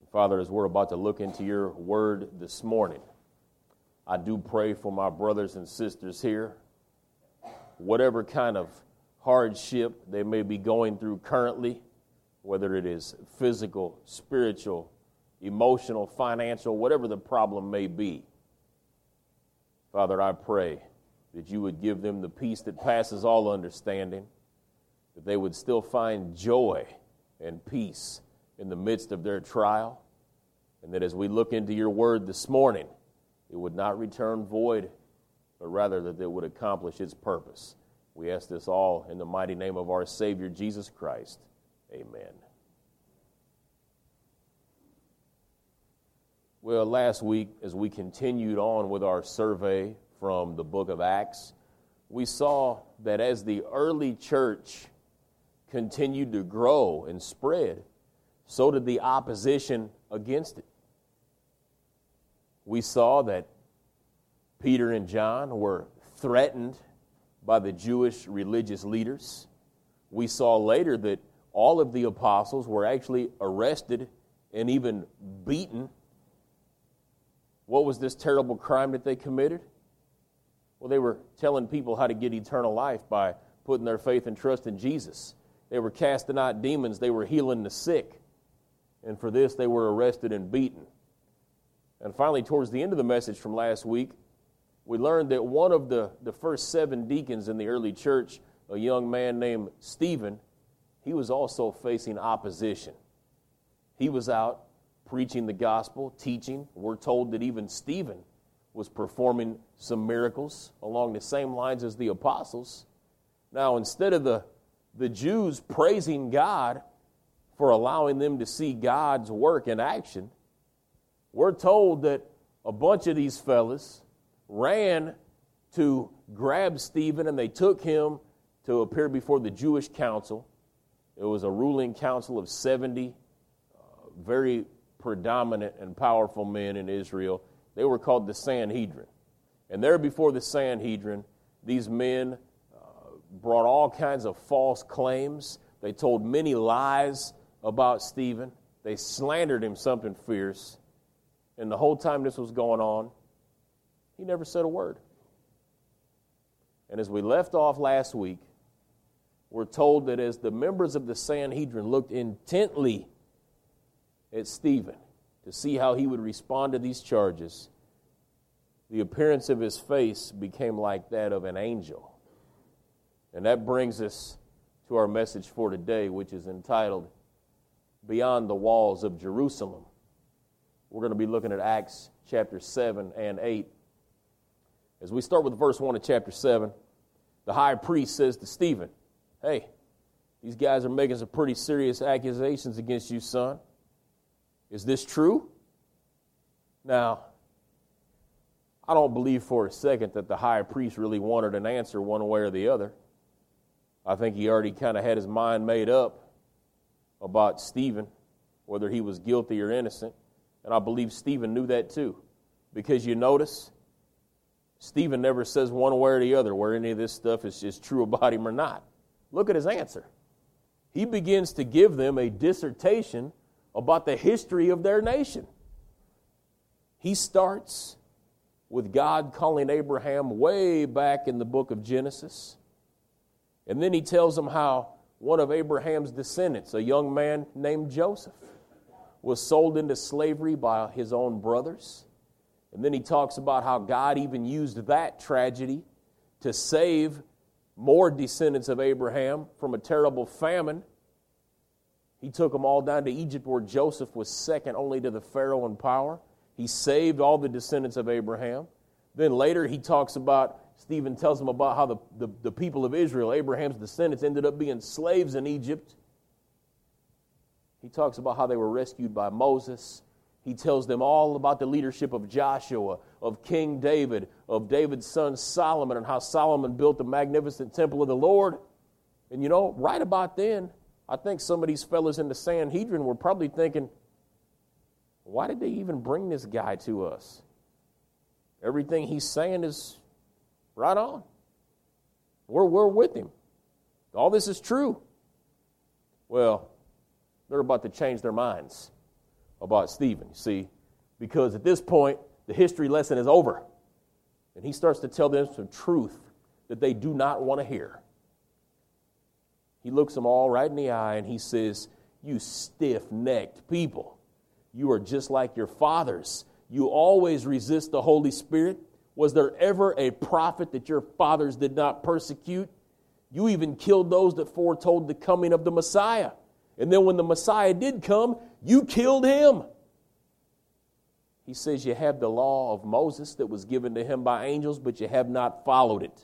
Father, as we're about to look into your word this morning, I do pray for my brothers and sisters here, whatever kind of hardship they may be going through currently, whether it is physical, spiritual, emotional, financial, whatever the problem may be. Father, I pray that you would give them the peace that passes all understanding, that they would still find joy and peace in the midst of their trial, and that as we look into your word this morning, it would not return void, but rather that it would accomplish its purpose. We ask this all in the mighty name of our Savior, Jesus Christ. Amen. Well, last week, as we continued on with our survey from the book of Acts, we saw that as the early church continued to grow and spread, so did the opposition against it. We saw that Peter and John were threatened by the Jewish religious leaders. We saw later that all of the apostles were actually arrested and even beaten. What was this terrible crime that they committed? Well, they were telling people how to get eternal life by putting their faith and trust in Jesus. They were casting out demons. They were healing the sick. And for this, they were arrested and beaten. And finally, towards the end of the message from last week, we learned that one of the first 7 deacons in the early church, a young man named Stephen, he was also facing opposition. He was out preaching the gospel, teaching. We're told that even Stephen was performing some miracles along the same lines as the apostles. Now, instead of the Jews praising God for allowing them to see God's work in action, we're told that a bunch of these fellas ran to grab Stephen, and they took him to appear before the Jewish council. It was a ruling council of 70 very predominant and powerful men in Israel. They were called the Sanhedrin. And there before the Sanhedrin, these men brought all kinds of false claims. They told many lies about Stephen. They slandered him something fierce. And the whole time this was going on, he never said a word. And as we left off last week, we're told that as the members of the Sanhedrin looked intently at Stephen to see how he would respond to these charges, the appearance of his face became like that of an angel. And that brings us to our message for today, which is entitled, Beyond the Walls of Jerusalem. We're going to be looking at Acts chapter 7 and 8. As we start with verse 1 of chapter 7, the high priest says to Stephen, "Hey, these guys are making some pretty serious accusations against you, son. Is this true?" Now, I don't believe for a second that the high priest really wanted an answer one way or the other. I think he already kind of had his mind made up about Stephen, whether he was guilty or innocent. And I believe Stephen knew that too. Because you notice, Stephen never says one way or the other where any of this stuff is true about him or not. Look at his answer. He begins to give them a dissertation about the history of their nation. He starts with God calling Abraham way back in the book of Genesis. And then he tells them how one of Abraham's descendants, a young man named Joseph, was sold into slavery by his own brothers. And then he talks about how God even used that tragedy to save more descendants of Abraham from a terrible famine. He took them all down to Egypt, where Joseph was second only to the Pharaoh in power. He saved all the descendants of Abraham. Then later he talks about, Stephen tells them about how the people of Israel, Abraham's descendants, ended up being slaves in Egypt. He talks about how they were rescued by Moses. He tells them all about the leadership of Joshua, of King David, of David's son Solomon, and how Solomon built the magnificent temple of the Lord. And you know, right about then, I think some of these fellas in the Sanhedrin were probably thinking, why did they even bring this guy to us? Everything he's saying is right on. We're with him. All this is true. Well, they're about to change their minds. about Stephen, you see, because at this point, the history lesson is over. And he starts to tell them some truth that they do not want to hear. He looks them all right in the eye and he says, you stiff-necked people, you are just like your fathers. You always resist the Holy Spirit. Was there ever a prophet that your fathers did not persecute? You even killed those that foretold the coming of the Messiah. And then when the Messiah did come, you killed him. He says you have the law of Moses that was given to him by angels, but you have not followed it.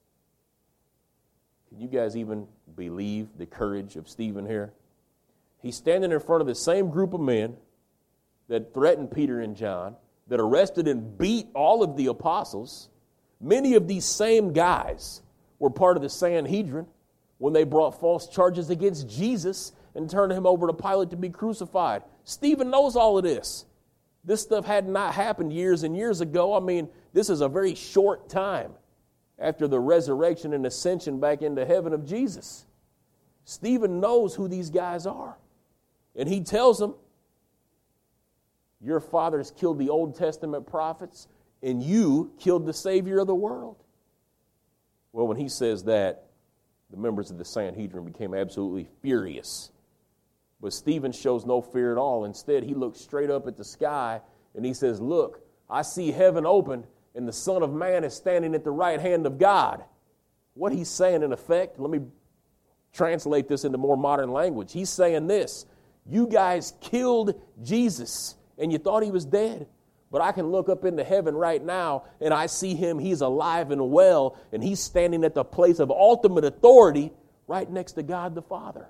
Can you guys even believe the courage of Stephen here? He's standing in front of the same group of men that threatened Peter and John, that arrested and beat all of the apostles. Many of these same guys were part of the Sanhedrin when they brought false charges against Jesus and turned him over to Pilate to be crucified. Stephen knows all of this. This stuff had not happened years and years ago. I mean, this is a very short time after the resurrection and ascension back into heaven of Jesus. Stephen knows who these guys are. And he tells them, your fathers killed the Old Testament prophets, and you killed the Savior of the world. Well, when he says that, the members of the Sanhedrin became absolutely furious. But Stephen shows no fear at all. Instead, he looks straight up at the sky, and he says, look, I see heaven opened, and the Son of Man is standing at the right hand of God. What he's saying, in effect, let me translate this into more modern language. He's saying this, you guys killed Jesus, and you thought he was dead. But I can look up into heaven right now, and I see him. He's alive and well, and he's standing at the place of ultimate authority right next to God the Father.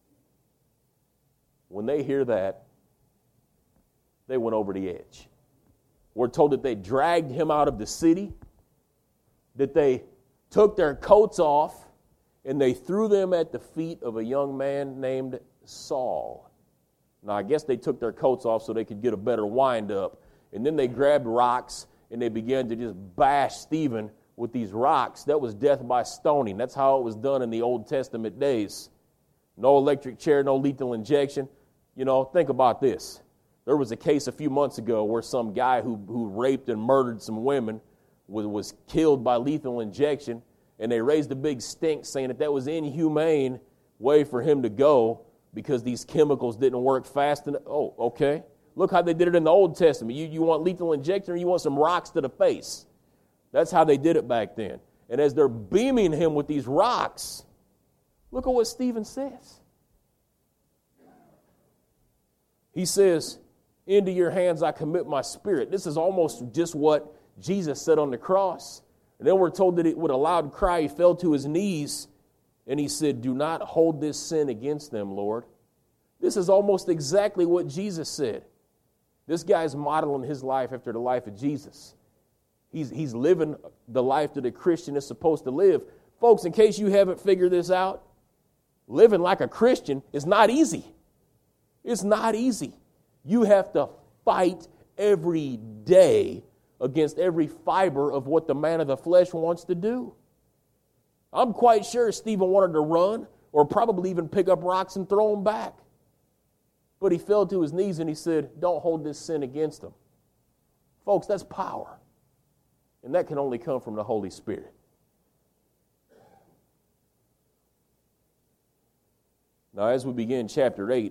When they hear that, they went over the edge. We're told that they dragged him out of the city, that they took their coats off, and they threw them at the feet of a young man named Saul. Now, I guess they took their coats off so they could get a better wind-up. And then they grabbed rocks, and they began to just bash Stephen with these rocks. That was death by stoning. That's how it was done in the Old Testament days. No electric chair, no lethal injection. You know, think about this. There was a case a few months ago where some guy who raped and murdered some women was killed by lethal injection, and they raised a big stink saying that was inhumane way for him to go because these chemicals didn't work fast enough. Oh, okay. Look how they did it in the Old Testament. You want lethal injection or you want some rocks to the face? That's how they did it back then. And as they're beaming him with these rocks, look at what Stephen says. He says, into your hands I commit my spirit. This is almost just what Jesus said on the cross. And then we're told that with a loud cry he fell to his knees and he said, do not hold this sin against them, Lord. This is almost exactly what Jesus said. This guy's modeling his life after the life of Jesus. He's living the life that a Christian is supposed to live. Folks, in case you haven't figured this out, living like a Christian is not easy. It's not easy. You have to fight every day against every fiber of what the man of the flesh wants to do. I'm quite sure Stephen wanted to run or probably even pick up rocks and throw them back. But he fell to his knees and he said, don't hold this sin against them. Folks, that's power. And that can only come from the Holy Spirit. Now, as we begin chapter 8,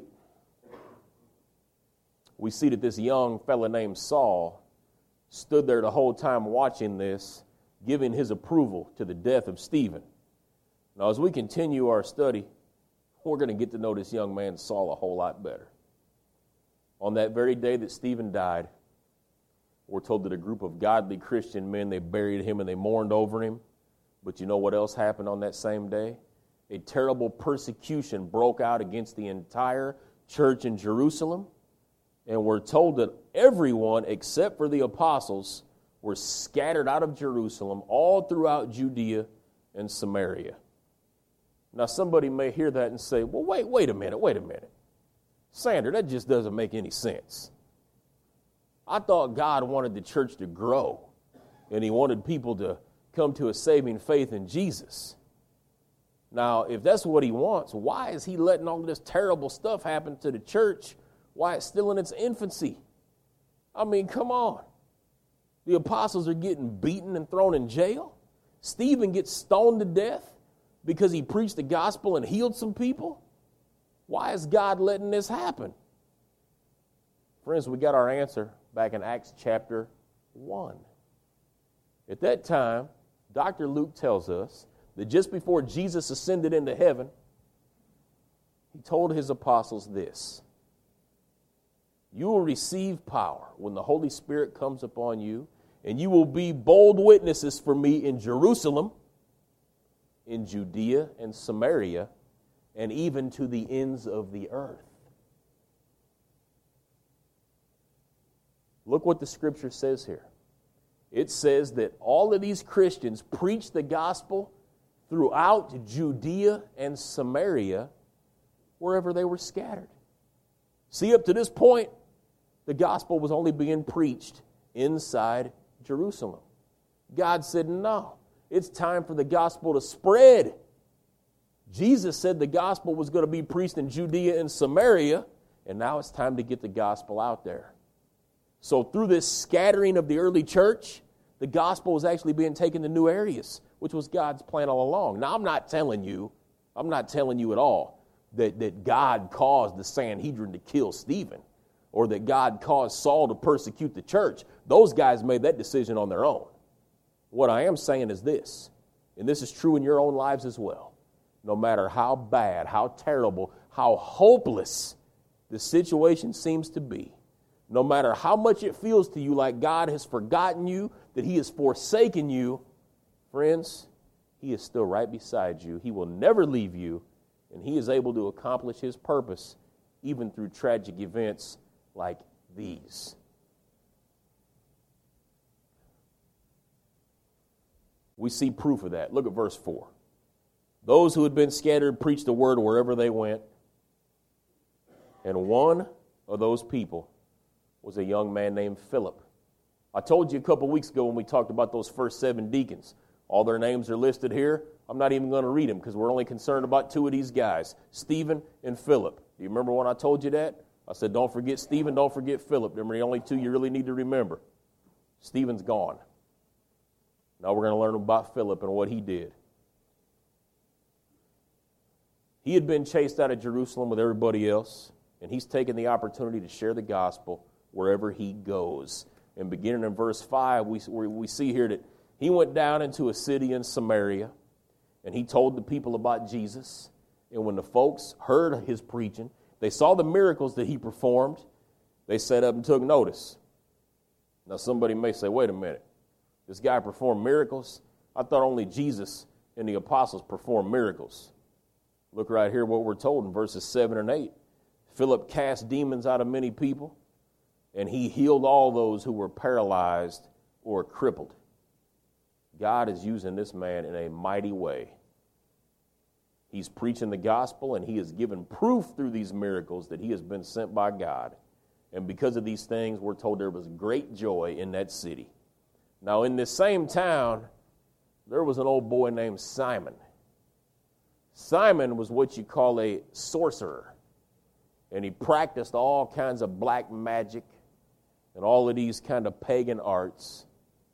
we see that this young fella named Saul stood there the whole time watching this, giving his approval to the death of Stephen. Now, as we continue our study, we're going to get to know this young man Saul a whole lot better. On that very day that Stephen died, we're told that a group of godly Christian men, they buried him and they mourned over him. But you know what else happened on that same day? A terrible persecution broke out against the entire church in Jerusalem. And we're told that everyone except for the apostles were scattered out of Jerusalem all throughout Judea and Samaria. Now somebody may hear that and say, well, wait a minute. Sander, that just doesn't make any sense. I thought God wanted the church to grow, and he wanted people to come to a saving faith in Jesus. Now, if that's what he wants, why is he letting all this terrible stuff happen to the church Why it's still in its infancy. I mean, come on. The apostles are getting beaten and thrown in jail. Stephen gets stoned to death because he preached the gospel and healed some people. Why is God letting this happen? Friends, we got our answer back in Acts chapter 1. At that time, Dr. Luke tells us that just before Jesus ascended into heaven, he told his apostles this: you will receive power when the Holy Spirit comes upon you, and you will be bold witnesses for me in Jerusalem, in Judea and Samaria, and even to the ends of the earth. Look what the scripture says here. It says that all of these Christians preached the gospel throughout Judea and Samaria, wherever they were scattered. See, up to this point, the gospel was only being preached inside Jerusalem. God said, no, it's time for the gospel to spread. Jesus said the gospel was going to be preached in Judea and Samaria, and now it's time to get the gospel out there. So through this scattering of the early church, the gospel was actually being taken to new areas, which was God's plan all along. Now, I'm not telling you at all that God caused the Sanhedrin to kill Stephen, or that God caused Saul to persecute the church. Those guys made that decision on their own. What I am saying is this, and this is true in your own lives as well. No matter how bad, how terrible, how hopeless the situation seems to be, no matter how much it feels to you like God has forgotten you, that he has forsaken you, friends, he is still right beside you. He will never leave you, and he is able to accomplish his purpose even through tragic events like these. We see proof of that. Look at verse 4. Those who had been scattered preached the word wherever they went, and one of those people was a young man named Philip. I told you a couple weeks ago when we talked about those first 7 deacons. All their names are listed here. I'm not even going to read them because we're only concerned about 2 of these guys, Stephen and Philip. Do you remember when I told you that? I said, don't forget Stephen, don't forget Philip. They're the only 2 you really need to remember. Stephen's gone. Now we're going to learn about Philip and what he did. He had been chased out of Jerusalem with everybody else, and he's taken the opportunity to share the gospel wherever he goes. And beginning in verse 5, we see here that he went down into a city in Samaria, and he told the people about Jesus. And when the folks heard his preaching, they saw the miracles that he performed, they sat up and took notice. Now somebody may say, wait a minute, this guy performed miracles? I thought only Jesus and the apostles performed miracles. Look right here what we're told in verses 7 and 8. Philip cast demons out of many people, and he healed all those who were paralyzed or crippled. God is using this man in a mighty way. He's preaching the gospel, and he has given proof through these miracles that he has been sent by God. And because of these things, we're told there was great joy in that city. Now, in this same town, there was an old boy named Simon. Simon was what you call a sorcerer, and he practiced all kinds of black magic and all of these kind of pagan arts.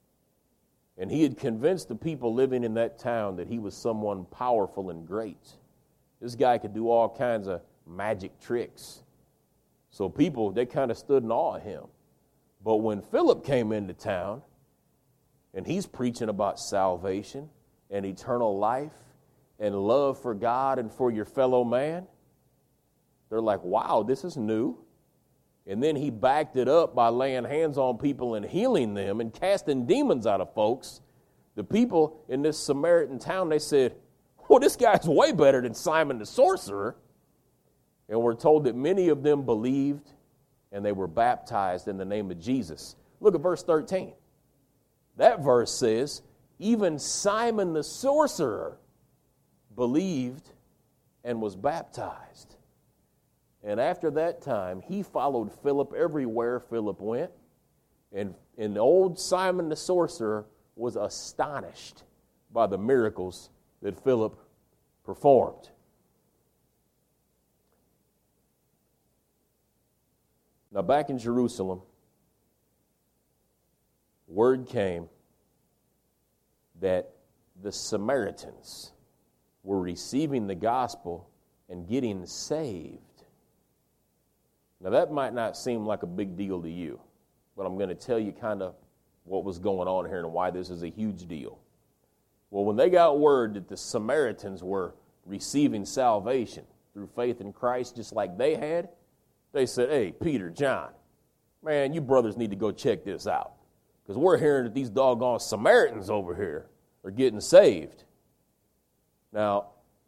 And he had convinced the people living in that town that he was someone powerful and great. This guy could do all kinds of magic tricks. So people, they kind of stood in awe of him. But when Philip came into town, and he's preaching about salvation and eternal life and love for God and for your fellow man, they're like, wow, this is new. And then he backed it up by laying hands on people and healing them and casting demons out of folks. The people in this Samaritan town, they said, well, this guy's way better than Simon the sorcerer. And we're told that many of them believed and they were baptized in the name of Jesus. Look at verse 13. That verse says, even Simon the sorcerer believed and was baptized. And after that time, he followed Philip everywhere Philip went. And old Simon the sorcerer was astonished by the miracles that Philip performed. Now, back in Jerusalem, word came that the Samaritans were receiving the gospel and getting saved. Now, that might not seem like a big deal to you, but I'm going to tell you kind of what was going on here and why this is a huge deal. Well, when they got word that the Samaritans were receiving salvation through faith in Christ just like they had, they said, hey, Peter, John, man, you brothers need to go check this out, because we're hearing that these doggone Samaritans over here are getting saved. Now,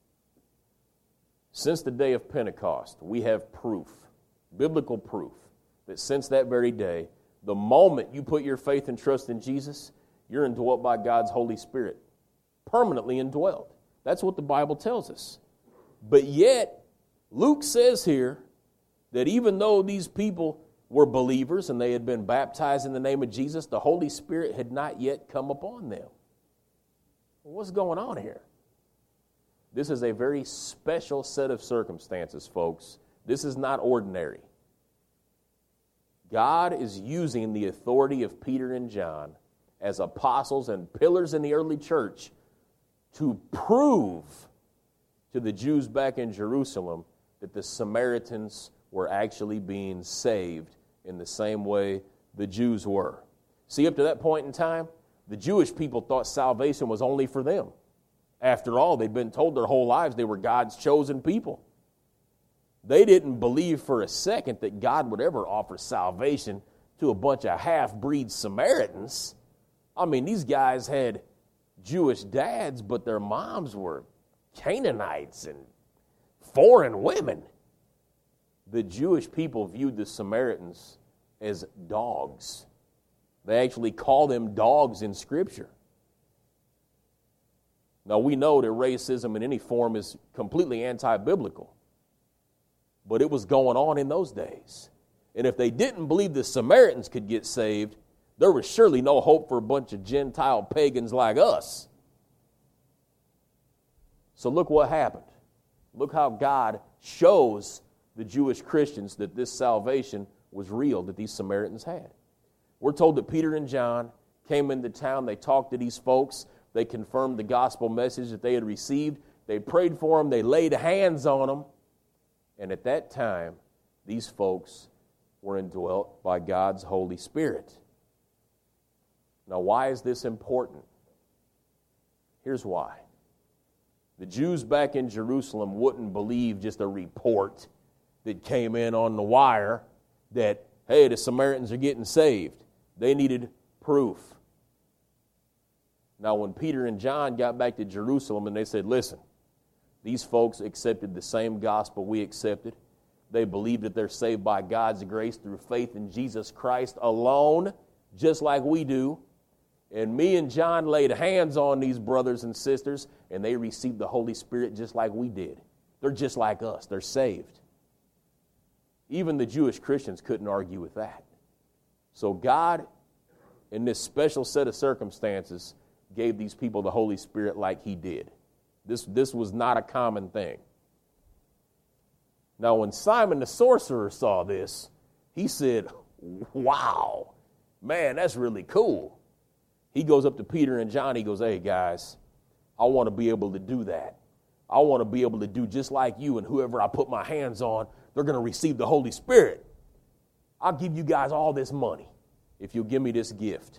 since the day of Pentecost, we have proof, biblical proof, that since that very day, the moment you put your faith and trust in Jesus, you're indwelt by God's Holy Spirit, permanently indwelt. That's what the Bible tells us. But yet, Luke says here that even though these people were believers and they had been baptized in the name of Jesus, the Holy Spirit had not yet come upon them. What's going on here? This is a very special set of circumstances, folks. This is not ordinary. God is using the authority of Peter and John as apostles and pillars in the early church to prove to the Jews back in Jerusalem that the Samaritans were actually being saved in the same way the Jews were. See, up to that point in time, the Jewish people thought salvation was only for them. After all, they'd been told their whole lives they were God's chosen people. They didn't believe for a second that God would ever offer salvation to a bunch of half-breed Samaritans. I mean, these guys had Jewish dads, but their moms were Canaanites and foreign women. The Jewish people viewed the Samaritans as dogs. They actually call them dogs in Scripture. Now, we know that racism in any form is completely anti-biblical, but it was going on in those days. And if they didn't believe the Samaritans could get saved, there was surely no hope for a bunch of Gentile pagans like us. So look what happened. Look how God shows the Jewish Christians that this salvation was real that these Samaritans had. We're told that Peter and John came into town. They talked to these folks. They confirmed the gospel message that they had received. They prayed for them. They laid hands on them. And at that time, these folks were indwelt by God's Holy Spirit. Now, why is this important? Here's why. The Jews back in Jerusalem wouldn't believe just a report that came in on the wire that, hey, the Samaritans are getting saved. They needed proof. Now, when Peter and John got back to Jerusalem and they said, listen, these folks accepted the same gospel we accepted. They believe that they're saved by God's grace through faith in Jesus Christ alone, just like we do. And me and John laid hands on these brothers and sisters, and they received the Holy Spirit just like we did. They're just like us. They're saved. Even the Jewish Christians couldn't argue with that. So God, in this special set of circumstances, gave these people the Holy Spirit like He did. This was not a common thing. Now, when Simon the sorcerer saw this, he said, wow, man, that's really cool. He goes up to Peter and John. He goes, hey, guys, I want to be able to do that. I want to be able to do just like you, and whoever I put my hands on, they're going to receive the Holy Spirit. I'll give you guys all this money if you'll give me this gift.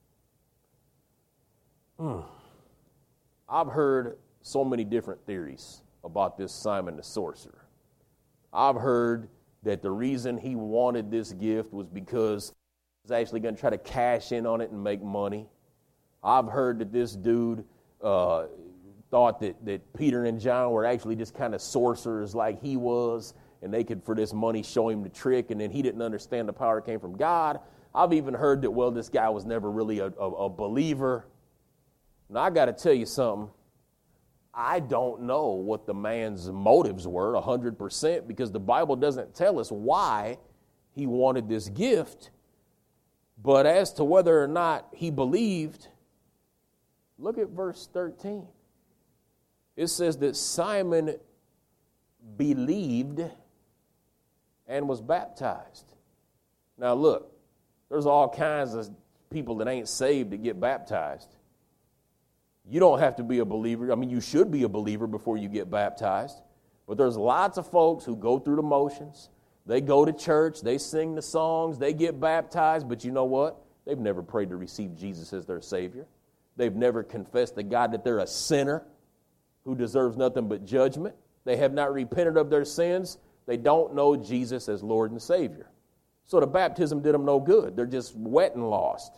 I've heard so many different theories about this Simon the sorcerer. I've heard that the reason he wanted this gift was because he was actually going to try to cash in on it and make money. I've heard that this dude thought that Peter and John were actually just kind of sorcerers like he was, and they could, for this money, show him the trick, and then he didn't understand the power came from God. I've even heard that, well, this guy was never really a believer. Now, I got to tell you something. I don't know what the man's motives were 100% because the Bible doesn't tell us why he wanted this gift. But as to whether or not he believed, look at verse 13. It says that Simon believed and was baptized. Now look, there's all kinds of people that ain't saved that get baptized. You don't have to be a believer. I mean, you should be a believer before you get baptized. But there's lots of folks who go through the motions. They go to church, they sing the songs, they get baptized, but you know what? They've never prayed to receive Jesus as their Savior. They've never confessed to God that they're a sinner who deserves nothing but judgment. They have not repented of their sins. They don't know Jesus as Lord and Savior. So the baptism did them no good. They're just wet and lost.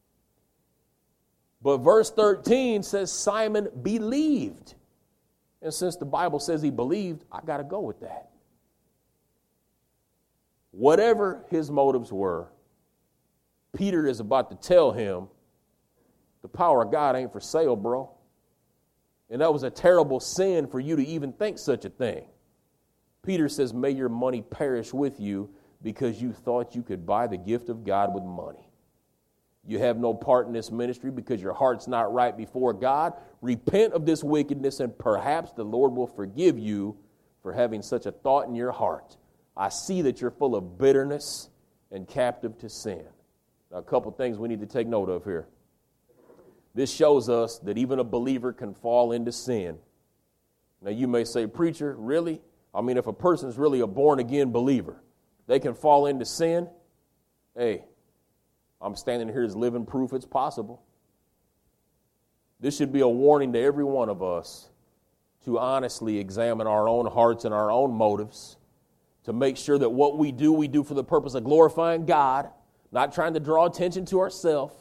But verse 13 says Simon believed. And since the Bible says he believed, I got to go with that. Whatever his motives were, Peter is about to tell him, the power of God ain't for sale, bro. And that was a terrible sin for you to even think such a thing. Peter says, may your money perish with you because you thought you could buy the gift of God with money. You have no part in this ministry because your heart's not right before God. Repent of this wickedness and perhaps the Lord will forgive you for having such a thought in your heart. I see that you're full of bitterness and captive to sin. Now, a couple things we need to take note of here. This shows us that even a believer can fall into sin. Now, you may say, preacher, really? I mean, if a person's really a born-again believer, they can fall into sin? Hey, I'm standing here as living proof it's possible. This should be a warning to every one of us to honestly examine our own hearts and our own motives, to make sure that what we do for the purpose of glorifying God, not trying to draw attention to ourselves.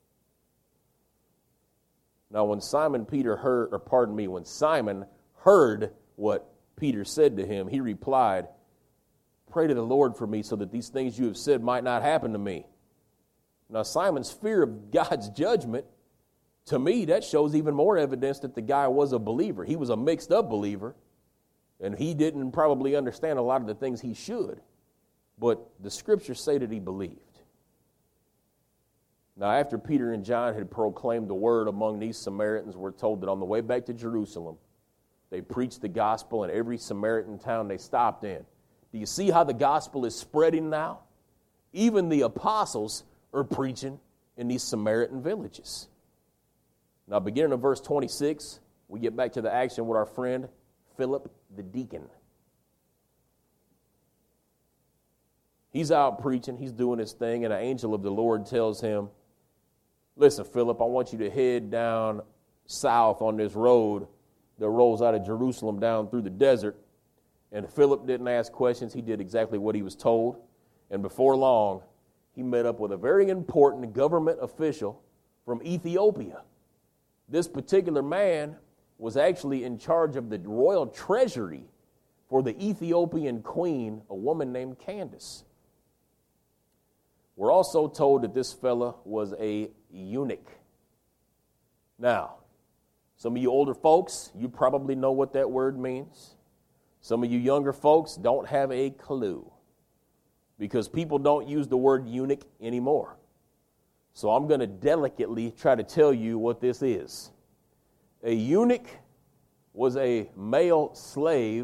Now, when Simon heard what Peter said to him, he replied, pray to the Lord for me so that these things you have said might not happen to me. Now, Simon's fear of God's judgment, to me, that shows even more evidence that the guy was a believer. He was a mixed-up believer, and he didn't probably understand a lot of the things he should. But the Scriptures say that he believed. Now, after Peter and John had proclaimed the word among these Samaritans, we're told that on the way back to Jerusalem, they preached the gospel in every Samaritan town they stopped in. Do you see how the gospel is spreading now? Even the apostles are preaching in these Samaritan villages. Now, beginning in verse 26, we get back to the action with our friend Philip the deacon. He's out preaching, he's doing his thing, and an angel of the Lord tells him, listen, Philip, I want you to head down south on this road that rolls out of Jerusalem down through the desert. And Philip didn't ask questions. He did exactly what he was told. And before long, he met up with a very important government official from Ethiopia. This particular man was actually in charge of the royal treasury for the Ethiopian queen, a woman named Candace. We're also told that this fella was a eunuch. Now, some of you older folks, you probably know what that word means. Some of you younger folks don't have a clue because people don't use the word eunuch anymore. So I'm going to delicately try to tell you what this is. A eunuch was a male slave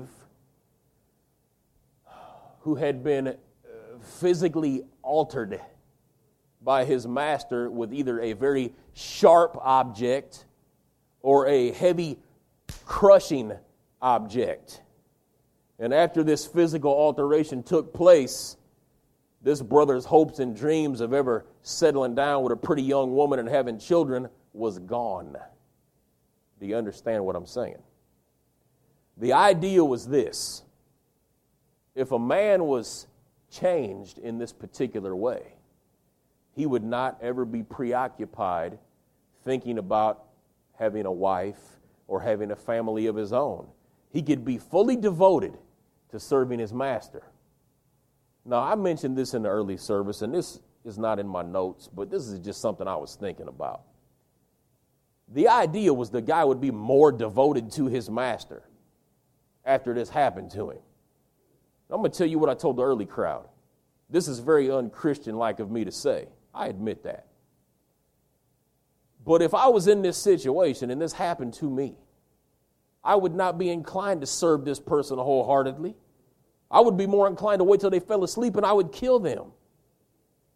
who had been physically altered by his master with either a very sharp object or a heavy crushing object. And after this physical alteration took place, this brother's hopes and dreams of ever settling down with a pretty young woman and having children was gone. Do you understand what I'm saying? The idea was this. If a man was changed in this particular way, he would not ever be preoccupied thinking about having a wife or having a family of his own. He could be fully devoted to serving his master. Now, I mentioned this in the early service, and this is not in my notes, but this is just something I was thinking about. The idea was the guy would be more devoted to his master after this happened to him. I'm going to tell you what I told the early crowd. This is very un-Christian-like of me to say. I admit that. But if I was in this situation and this happened to me, I would not be inclined to serve this person wholeheartedly. I would be more inclined to wait till they fell asleep and I would kill them.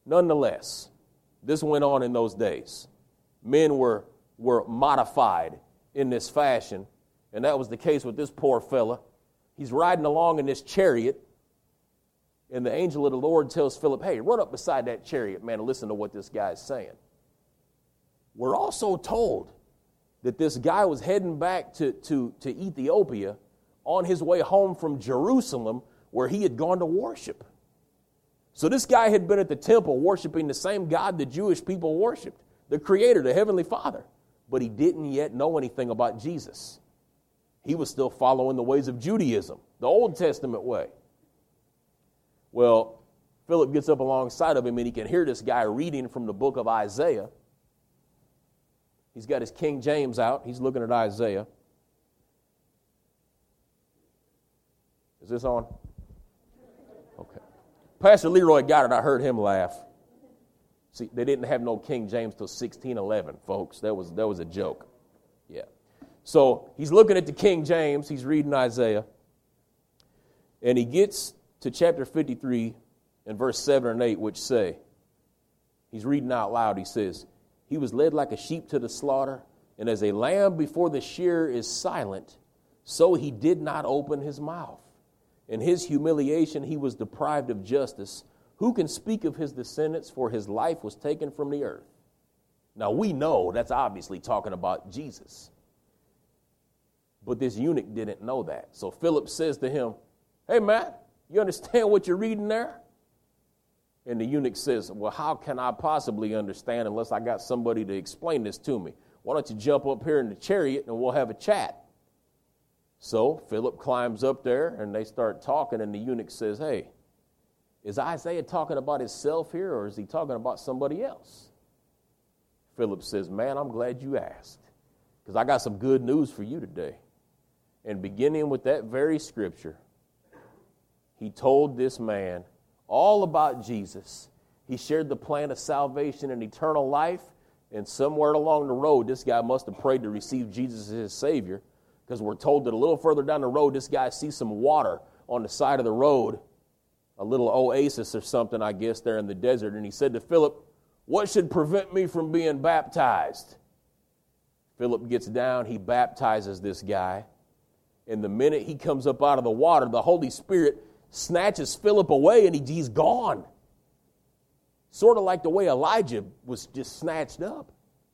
Nonetheless, this went on in those days. Men were modified in this fashion, and that was the case with this poor fella. He's riding along in this chariot, and the angel of the Lord tells Philip, hey, run up beside that chariot, man, and listen to what this guy is saying. We're also told that this guy was heading back to Ethiopia on his way home from Jerusalem, where he had gone to worship. So this guy had been at the temple worshiping the same God the Jewish people worshiped, the Creator, the Heavenly Father. But he didn't yet know anything about Jesus. He was still following the ways of Judaism, the Old Testament way. Well, Philip gets up alongside of him, and he can hear this guy reading from the book of Isaiah. He's got his King James out. He's looking at Isaiah. Is this on? Okay. Pastor Leroy got it. I heard him laugh. See, they didn't have no King James till 1611, folks. That was a joke. Yeah. So he's looking at the King James. He's reading Isaiah. And he gets to chapter 53 and verse 7 and 8, which say, he's reading out loud. He says, he was led like a sheep to the slaughter, and as a lamb before the shearer is silent, so he did not open his mouth. In his humiliation, he was deprived of justice. Who can speak of his descendants, for his life was taken from the earth? Now, we know that's obviously talking about Jesus. But this eunuch didn't know that. So Philip says to him, hey, man, you understand what you're reading there? And the eunuch says, well, how can I possibly understand unless I got somebody to explain this to me? Why don't you jump up here in the chariot and we'll have a chat? So Philip climbs up there, and they start talking, and the eunuch says, hey, is Isaiah talking about himself here, or is he talking about somebody else? Philip says, man, I'm glad you asked, because I got some good news for you today. And beginning with that very scripture, he told this man all about Jesus. He shared the plan of salvation and eternal life, and somewhere along the road, this guy must have prayed to receive Jesus as his Savior, because we're told that a little further down the road, this guy sees some water on the side of the road, a little oasis or something, I guess, there in the desert. And he said to Philip, what should prevent me from being baptized? Philip gets down, he baptizes this guy. And the minute he comes up out of the water, the Holy Spirit snatches Philip away, and he's gone. Sort of like the way Elijah was just snatched up.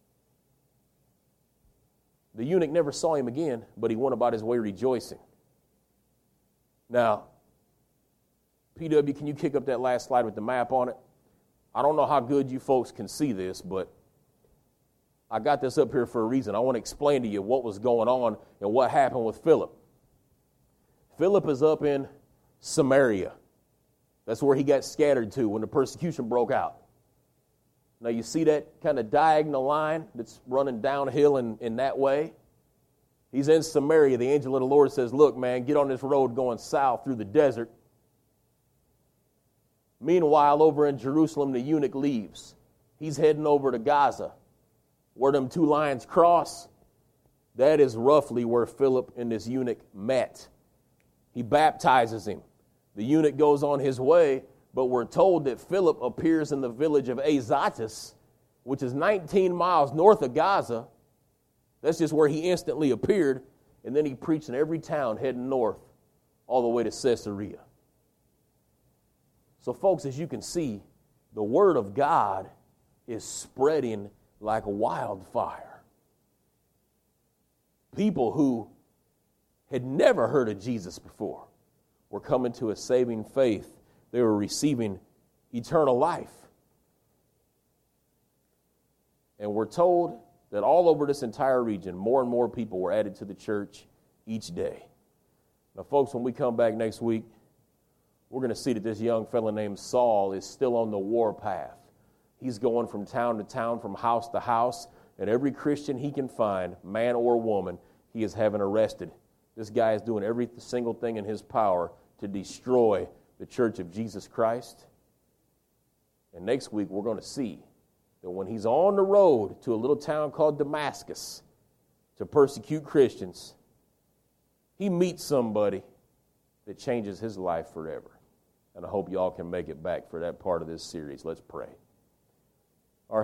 The eunuch never saw him again, but he went about his way rejoicing. Now, PW, can you kick up that last slide with the map on it? I don't know how good you folks can see this, but I got this up here for a reason. I want to explain to you what was going on and what happened with Philip. Philip is up in Samaria. That's where he got scattered to when the persecution broke out. Now you see that kind of diagonal line that's running downhill in that way? He's in Samaria. The angel of the Lord says, look, man, get on this road going south through the desert. Meanwhile, over in Jerusalem, the eunuch leaves. He's heading over to Gaza. Where them two lines cross, that is roughly where Philip and this eunuch met. He baptizes him. The eunuch goes on his way, but we're told that Philip appears in the village of Azotus, which is 19 miles north of Gaza. That's just where he instantly appeared, and then he preached in every town heading north all the way to Caesarea. So, folks, as you can see, the Word of God is spreading like wildfire. People who had never heard of Jesus before were coming to a saving faith. They were receiving eternal life. And we're told that all over this entire region, more and more people were added to the church each day. Now, folks, when we come back next week, we're going to see that this young fellow named Saul is still on the warpath. He's going from town to town, from house to house, and every Christian he can find, man or woman, he is having arrested. This guy is doing every single thing in his power to destroy the church of Jesus Christ. And next week we're going to see that when he's on the road to a little town called Damascus to persecute Christians, he meets somebody that changes his life forever. And I hope y'all can make it back for that part of this series. Let's pray.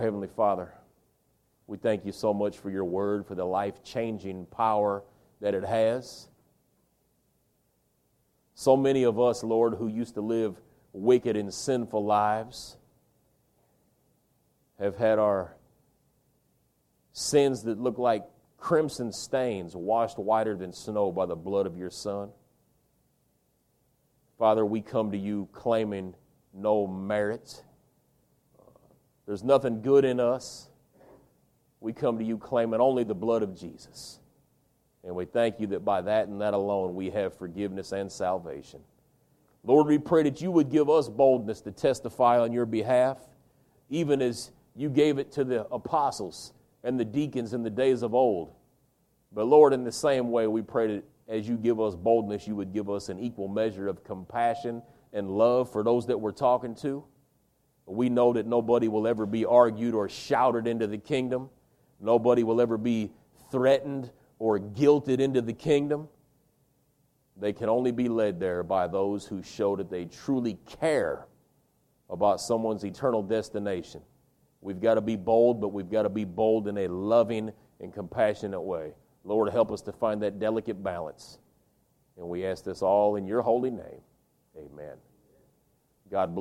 Heavenly Father, we thank you so much for your word, for the life-changing power that it has. So many of us, Lord, who used to live wicked and sinful lives have had our sins that look like crimson stains washed whiter than snow by the blood of your Son. Father, we come to you claiming no merit. There's nothing good in us. We come to you claiming only the blood of Jesus. And we thank you that by that and that alone we have forgiveness and salvation. Lord, we pray that you would give us boldness to testify on your behalf, even as you gave it to the apostles and the deacons in the days of old. But Lord, in the same way, we pray that as you give us boldness, you would give us an equal measure of compassion and love for those that we're talking to. We know that nobody will ever be argued or shouted into the kingdom. Nobody will ever be threatened or guilted into the kingdom. They can only be led there by those who show that they truly care about someone's eternal destination. We've got to be bold, but we've got to be bold in a loving and compassionate way. Lord, help us to find that delicate balance. And we ask this all in your holy name. Amen. God bless.